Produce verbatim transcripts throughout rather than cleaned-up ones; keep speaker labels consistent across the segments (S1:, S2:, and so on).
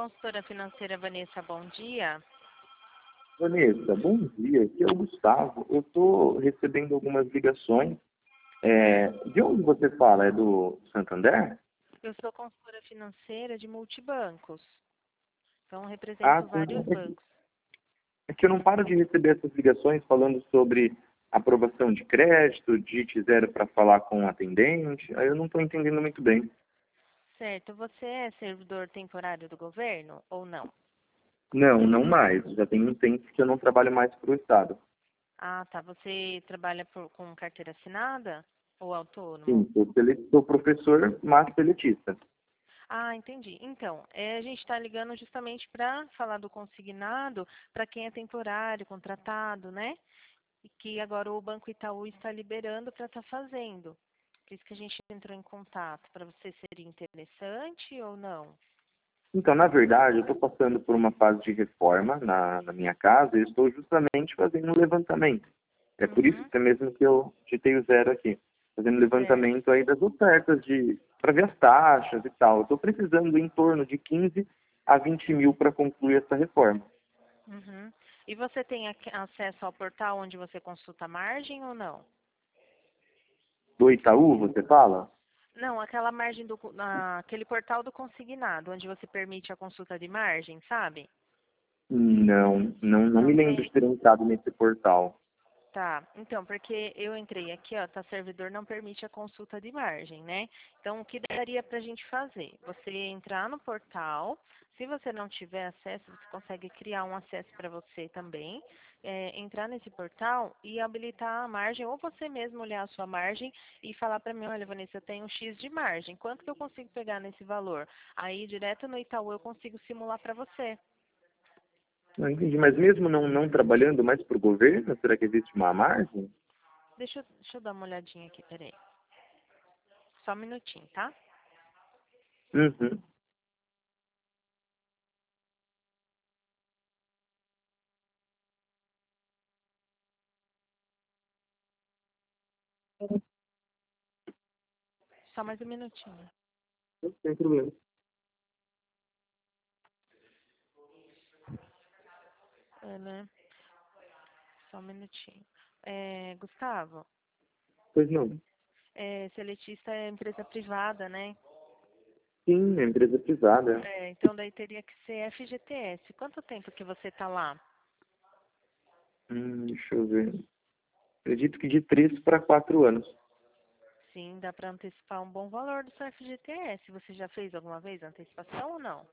S1: consultora financeira Vanessa, bom dia.
S2: Vanessa, bom dia. Aqui é o Gustavo. Eu estou recebendo algumas ligações. É, de onde você fala? É do Santander?
S1: Eu sou consultora financeira de multibancos. Então, eu
S2: Ah,
S1: represento
S2: sim.
S1: vários bancos.
S2: É que eu não paro de receber essas ligações falando sobre aprovação de crédito, digite zero para falar com o atendente. Aí eu não estou entendendo muito bem.
S1: Certo. Você é servidor temporário do governo ou não?
S2: Não, não mais. Já tem um tempo que eu não trabalho mais para o Estado.
S1: Ah, tá. Você trabalha por, com carteira assinada ou autônomo?
S2: Sim, sou, sele- sou professor, mas seletista.
S1: Ah, entendi. Então, é, a gente está ligando justamente para falar do consignado para quem é temporário, contratado, né? E que agora o Banco Itaú está liberando para estar fazendo. Por isso que a gente entrou em contato. Para você seria interessante ou não?
S2: Então, na verdade, eu estou passando por uma fase de reforma na, na minha casa e estou justamente fazendo um levantamento. É por isso
S1: Uhum,
S2: até mesmo que eu digitei o zero aqui. Fazendo
S1: certo.
S2: levantamento aí das ofertas de para ver as taxas e tal. Eu estou precisando em torno de quinze a vinte mil para concluir essa reforma.
S1: Uhum. E você tem ac- acesso ao portal onde você consulta a margem ou não?
S2: Do Itaú, você fala?
S1: Não, aquela margem do, co- na- aquele portal do consignado, onde você permite a consulta de margem, sabe?
S2: Não, não, não me
S1: Não
S2: lembro de
S1: tem?
S2: ter entrado nesse portal.
S1: Tá, então, porque eu entrei aqui, ó, tá, servidor não permite a consulta de margem, né? Então, o que daria pra gente fazer? Você entrar no portal, se você não tiver acesso, você consegue criar um acesso para você também, é, entrar nesse portal e habilitar a margem, ou você mesmo olhar a sua margem e falar para mim, olha, Vanessa, eu tenho um X de margem, quanto que eu consigo pegar nesse valor? Aí, direto no Itaú, eu consigo simular para você.
S2: Não entendi, mas mesmo não, não trabalhando mais para o governo, será que existe uma margem?
S1: Deixa, eu- deixa eu dar uma olhadinha aqui, peraí. Só um minutinho, tá?
S2: Uhum.
S1: Só mais um minutinho.
S2: Não tem problema.
S1: É, né? Só um minutinho. É, Gustavo,
S2: Pois não.
S1: é, seletista é empresa privada, né?
S2: Sim, é empresa privada.
S1: É, então daí teria que ser F G T S. Quanto tempo que você tá lá?
S2: Hum, deixa eu ver. Acredito que de três para quatro anos.
S1: Sim, dá para antecipar um bom valor do seu F G T S. Você já fez alguma vez antecipação ou não?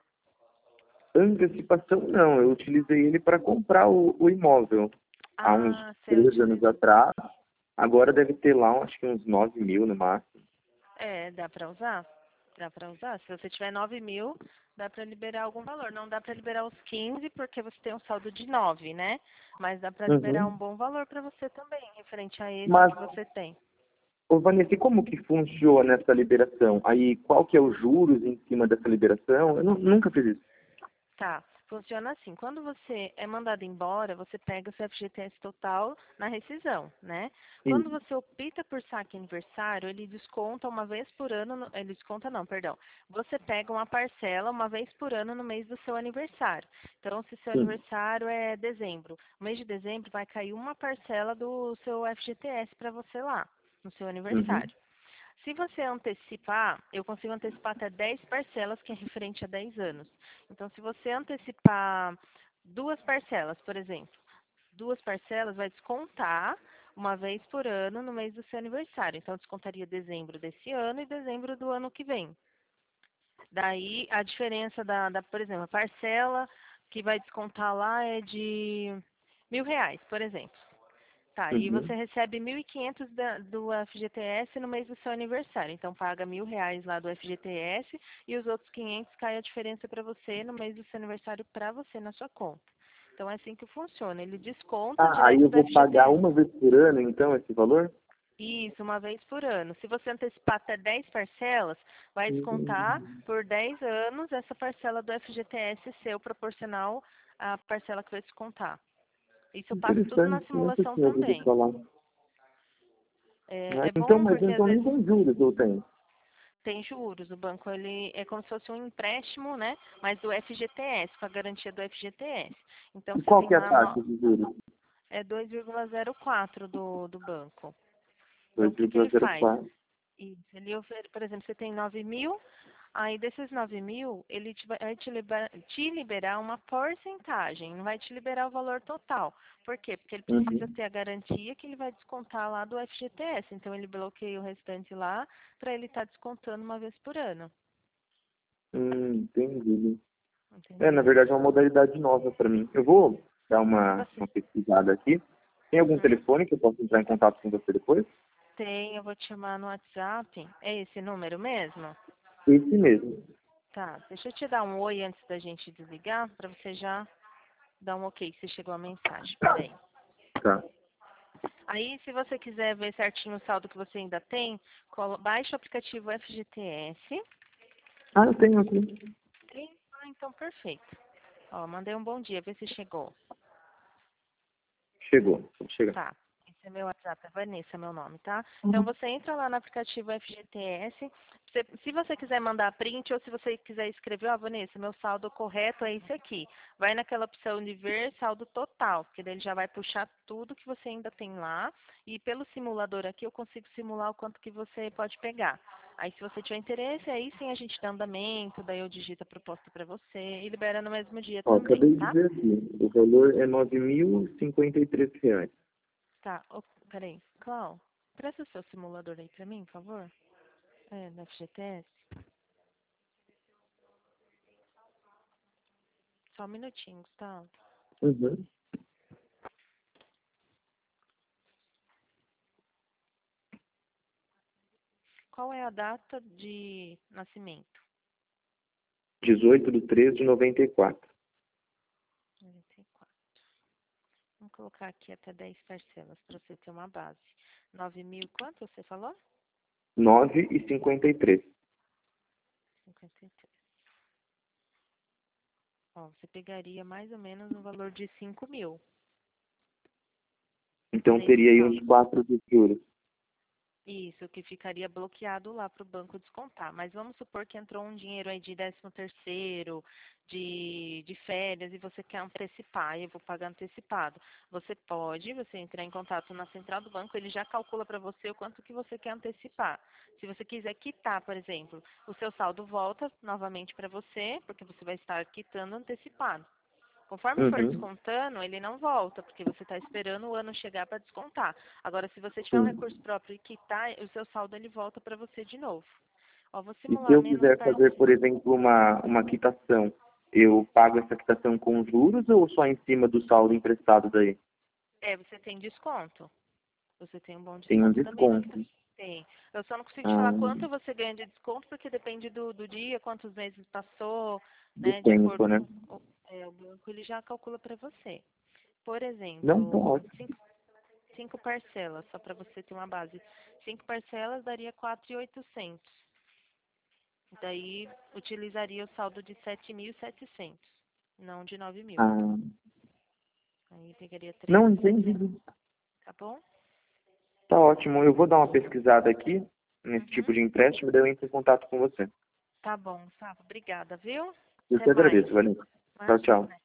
S2: Antecipação não, eu utilizei ele para comprar o, o imóvel há uns
S1: Ah, você
S2: três anos
S1: utiliza.
S2: atrás. Agora deve ter lá, acho que uns nove mil no máximo.
S1: É, dá para usar? Dá para usar. Se você tiver nove mil, dá para liberar algum valor. Não dá para liberar os quinze porque você tem um saldo de nove, né? Mas dá para liberar um
S2: Uhum.
S1: bom valor para você também, referente a esse
S2: Mas,
S1: que você tem.
S2: ô Vanessa, e como que funciona essa liberação? Aí, qual que é os juros em cima dessa liberação? Eu nu- nunca fiz isso.
S1: Tá. Funciona assim. Quando você é mandado embora, você pega o seu F G T S total na rescisão, né? Quando
S2: Sim.
S1: você opta por saque aniversário, ele desconta uma vez por ano. no- Ele desconta não, perdão. Você pega uma parcela uma vez por ano no mês do seu aniversário. Então, se seu
S2: Sim.
S1: aniversário é dezembro, no mês de dezembro vai cair uma parcela do seu F G T S para você lá, no seu
S2: Uhum.
S1: aniversário. Se você antecipar, eu consigo antecipar até dez parcelas, que é referente a dez anos. Então, se você antecipar duas parcelas, por exemplo, duas parcelas vai descontar uma vez por ano no mês do seu aniversário. Então, descontaria dezembro desse ano e dezembro do ano que vem. Daí, a diferença da, da por exemplo, a parcela que vai descontar lá é de mil reais, por exemplo. Tá, e você
S2: Uhum.
S1: recebe mil e quinhentos da- do F G T S no mês do seu aniversário. Então, paga mil reais lá do F G T S e os outros quinhentos cai a diferença para você no mês do seu aniversário para você na sua conta. Então, é assim que funciona. Ele desconta
S2: Ah, aí
S1: direto
S2: eu
S1: do
S2: vou pagar
S1: F G T S.
S2: uma vez por ano, então, esse valor?
S1: Isso, uma vez por ano. Se você antecipar até dez parcelas, vai descontar
S2: Hum,
S1: por dez anos essa parcela do F G T S seu proporcional à parcela que vai descontar. Isso eu passo tudo na
S2: interessante, nunca
S1: simulação
S2: tinha ouvido
S1: também.
S2: falar.
S1: É,
S2: Ah,
S1: é
S2: então,
S1: bom
S2: mas
S1: porque às
S2: então não
S1: vezes
S2: tem juros, eu tenho.
S1: Tem juros. O banco ele é como se fosse um empréstimo, né? Mas do F G T S, com a garantia do F G T S. Então
S2: E
S1: você
S2: qual
S1: tem
S2: que é a
S1: lá
S2: taxa
S1: no,
S2: de juros?
S1: é dois vírgula zero quatro do, do banco. Então
S2: dois
S1: o que, que
S2: vírgula
S1: ele
S2: zero
S1: faz?
S2: quatro.
S1: Isso, ele oferece, por exemplo, você tem nove mil, aí desses nove mil, ele te vai te liberar, te liberar uma porcentagem, não vai te liberar o valor total. Por quê? Porque ele precisa
S2: Uhum.
S1: ter a garantia que ele vai descontar lá do F G T S. Então ele bloqueia o restante lá para ele estar descontando uma vez por ano.
S2: Hum, entendi. É, na
S1: Entendeu?
S2: verdade, é uma modalidade nova para mim. Eu vou dar
S1: Se
S2: uma,
S1: você
S2: uma pesquisada aqui. Tem algum
S1: uhum,
S2: telefone que eu possa entrar em contato com você depois?
S1: tem, eu vou te chamar no WhatsApp. É esse número mesmo?
S2: Esse mesmo.
S1: Tá, deixa eu te dar um oi antes da gente desligar, para você já dar um ok se chegou a mensagem. Peraí.
S2: Tá.
S1: Aí, se você quiser ver certinho o saldo que você ainda tem, colo- baixa o aplicativo F G T S.
S2: Ah, eu tenho aqui.
S1: Tem? Ah, então perfeito. Ó, mandei um bom dia, vê se chegou.
S2: Chegou. Pode chegar.
S1: Tá. Esse é meu WhatsApp, é Vanessa, meu nome, tá? Então você entra lá no aplicativo F G T S. Você- se você quiser mandar print ou se você quiser escrever, ó, Vanessa, meu saldo correto é esse aqui. Vai naquela opção de ver saldo total, porque daí ele já vai puxar tudo que você ainda tem lá. E pelo simulador aqui eu consigo simular o quanto que você pode pegar. Aí se você tiver interesse, aí sim a gente dá andamento, daí eu digito a proposta para você e libera no mesmo dia
S2: Ó,
S1: também,
S2: acabei de
S1: tá?
S2: ver aqui. O valor é nove mil e cinquenta e três reais.
S1: Tá, oh, peraí. Clau, presta o seu simulador aí pra mim, por favor. É, da F G T S. Só um minutinho, Gustavo.
S2: Uhum.
S1: Qual é a data de nascimento?
S2: dezoito de três de noventa e quatro.
S1: noventa e quatro. Vamos colocar aqui até dez parcelas pra você ter uma base. Nove mil, quanto você falou?
S2: nove e cinquenta e três.
S1: cinquenta e três. Ó, você pegaria mais ou menos um valor de cinco mil
S2: Então
S1: nesse
S2: teria aí uns
S1: saldo.
S2: quatro de juros.
S1: Isso, que ficaria bloqueado lá para o banco descontar. Mas vamos supor que entrou um dinheiro aí de décimo terceiro, de, de férias, e você quer antecipar, eu vou pagar antecipado. Você pode, você entrar em contato na central do banco, ele já calcula para você o quanto que você quer antecipar. Se você quiser quitar, por exemplo, o seu saldo volta novamente para você, porque você vai estar quitando antecipado. Conforme for
S2: Uhum.
S1: descontando, ele não volta, porque você está esperando o ano chegar para descontar. Agora, se você tiver um
S2: Sim.
S1: recurso próprio e quitar, o seu saldo ele volta para você de novo. Ó, vou
S2: E se
S1: simular
S2: eu
S1: menos
S2: quiser fazer,
S1: parcelas.
S2: por exemplo, uma, uma quitação, eu pago essa quitação com juros ou só em cima do saldo emprestado daí?
S1: É, você tem desconto. Você tem um bom
S2: Tem um
S1: desconto também no
S2: desconto.
S1: aplicativo. Tem. Eu só não consigo te
S2: Ah,
S1: falar quanto você ganha de desconto, porque depende do, do dia, quantos meses passou,
S2: do
S1: né? De
S2: tempo,
S1: acordo
S2: né?
S1: com o, é, o banco, ele já calcula para você. Por
S2: Não, tá
S1: exemplo,
S2: ótimo.
S1: cinco Cinco parcelas, só para você ter uma base. Cinco parcelas daria quatro mil e oitocentos. Daí utilizaria o saldo de sete mil e setecentos, não de nove mil.
S2: Ah,
S1: Aí pegaria três
S2: não,
S1: mil e setecentos,
S2: entendi.
S1: tá bom?
S2: Tá ótimo. Eu vou dar uma pesquisada aqui nesse tipo
S1: Uhum.
S2: de empréstimo, daí eu entro em contato com você.
S1: Tá bom, Sávio. Obrigada, viu?
S2: Eu
S1: Até
S2: te
S1: mais.
S2: agradeço, Vanessa. Tchau, tchau.
S1: Imagina.